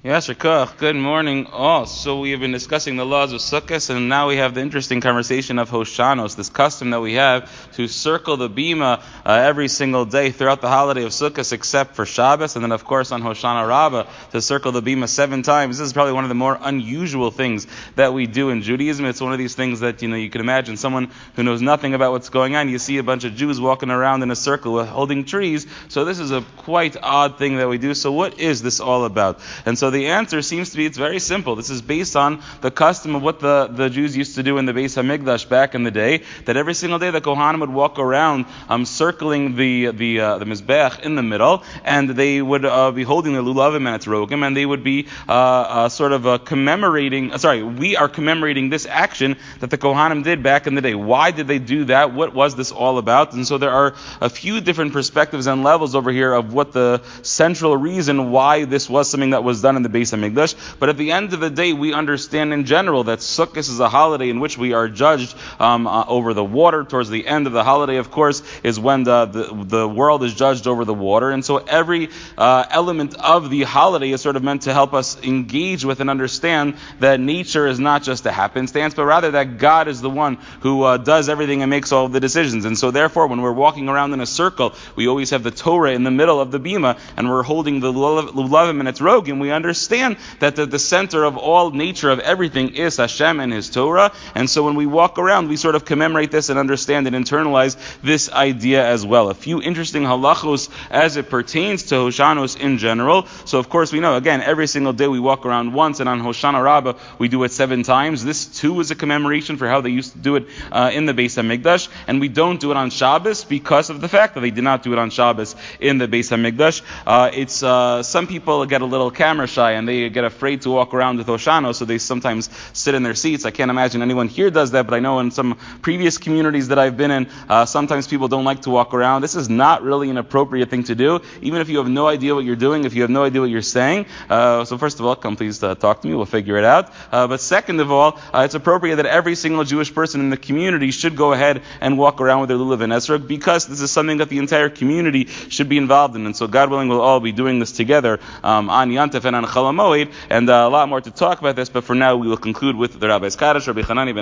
Yes, Shakach. Good morning. So we have been discussing the laws of Sukkot, and now we have the interesting conversation of Hoshanos, this custom that we have to circle the bima every single day throughout the holiday of Sukkot, except for Shabbos, and then of course on Hoshana Rabbah to circle the bima 7 times. This is probably one of the more unusual things that we do in Judaism. It's one of these things that you can imagine someone who knows nothing about what's going on. You see a bunch of Jews walking around in a circle holding trees. So this is a quite odd thing that we do. So what is this all about? And so the answer seems to be it's very simple. This is based on the custom of what the Jews used to do in the Beis Hamikdash back in the day, that every single day the Kohanim would walk around circling the Mizbeach in the middle, and they would be holding the Lulavim and its Rogim, and they would be we are commemorating this action that the Kohanim did back in the day. Why did they do that? What was this all about? And so there are a few different perspectives and levels over here of what the central reason why this was something that was done in the Beis Hamikdash. But at the end of the day, we understand in general that Sukkot is a holiday in which we are judged over the water. Towards the end of the holiday, of course, is when the world is judged over the water. And so every element of the holiday is sort of meant to help us engage with and understand that nature is not just a happenstance, but rather that God is the one who does everything and makes all of the decisions. And so therefore, when we're walking around in a circle, we always have the Torah in the middle of the bima, and we're holding the Lulavim and its Rogim. We understand that the center of all nature of everything is Hashem and His Torah. And so when we walk around, we sort of commemorate this and understand and internalize this idea as well. A few interesting halachos as it pertains to Hoshanos in general. So of course we know, again, every single day we walk around once, and on Hoshana Rabbah we do it 7 times. This too is a commemoration for how they used to do it in the Beis Hamikdash. And we don't do it on Shabbos because of the fact that they did not do it on Shabbos in the Beis Hamikdash. Some people get a little camera shy and they get afraid to walk around with Hoshana, so they sometimes sit in their seats. I can't imagine anyone here does that, but I know in some previous communities that I've been in, sometimes people don't like to walk around. This is not really an appropriate thing to do, even if you have no idea what you're doing, if you have no idea what you're saying. So first of all, come please talk to me, we'll figure it out. But second of all, it's appropriate that every single Jewish person in the community should go ahead and walk around with their lulav and esrog, because this is something that the entire community should be involved in. And so God willing, we'll all be doing this together on Yantef and on Chol HaMoed, and a lot more to talk about this, but for now we will conclude with the Rabbi's Kaddish, Rabbi Hanani ben